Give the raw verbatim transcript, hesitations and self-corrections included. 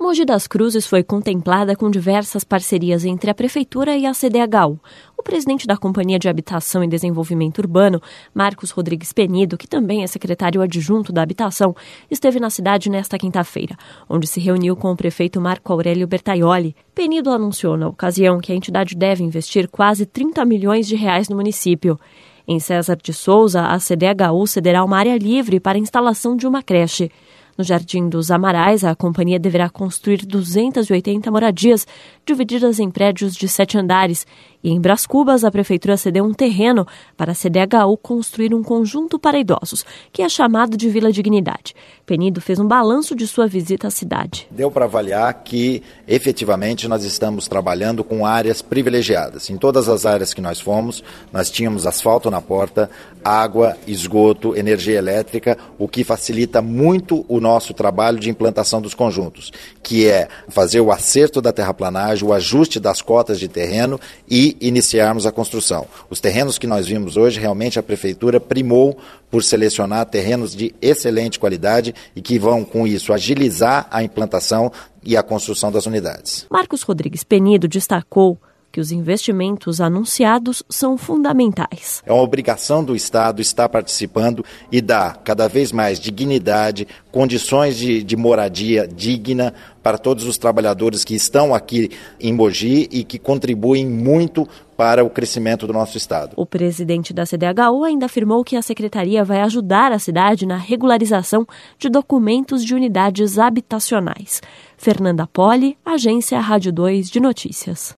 Mogi das Cruzes foi contemplada com diversas parcerias entre a Prefeitura e a C D H U. O presidente da Companhia de Habitação e Desenvolvimento Urbano, Marcos Rodrigues Penido, que também é secretário adjunto da Habitação, esteve na cidade nesta quinta-feira, onde se reuniu com o prefeito Marco Aurélio Bertaioli. Penido anunciou na ocasião que a entidade deve investir quase trinta milhões de reais no município. Em César de Souza, a C D H U cederá uma área livre para a instalação de uma creche. No Jardim dos Amarais, a companhia deverá construir duzentas e oitenta moradias, divididas em prédios de sete andares. E em Brás Cubas, a prefeitura cedeu um terreno para a C D H U construir um conjunto para idosos, que é chamado de Vila Dignidade. Penido fez um balanço de sua visita à cidade. Deu para avaliar que, efetivamente, nós estamos trabalhando com áreas privilegiadas. Em todas as áreas que nós fomos, nós tínhamos asfalto na porta, água, esgoto, energia elétrica, o que facilita muito o nosso trabalho de implantação dos conjuntos, que é fazer o acerto da terraplanagem, o ajuste das cotas de terreno e iniciarmos a construção. Os terrenos que nós vimos hoje, realmente a Prefeitura primou por selecionar terrenos de excelente qualidade e que vão, com isso, agilizar a implantação e a construção das unidades. Marcos Rodrigues Penido destacou que os investimentos anunciados são fundamentais. É uma obrigação do Estado estar participando e dar cada vez mais dignidade, condições de, de moradia digna para todos os trabalhadores que estão aqui em Mogi e que contribuem muito para o crescimento do nosso Estado. O presidente da C D H U ainda afirmou que a secretaria vai ajudar a cidade na regularização de documentos de unidades habitacionais. Fernanda Poli, Agência Rádio dois de Notícias.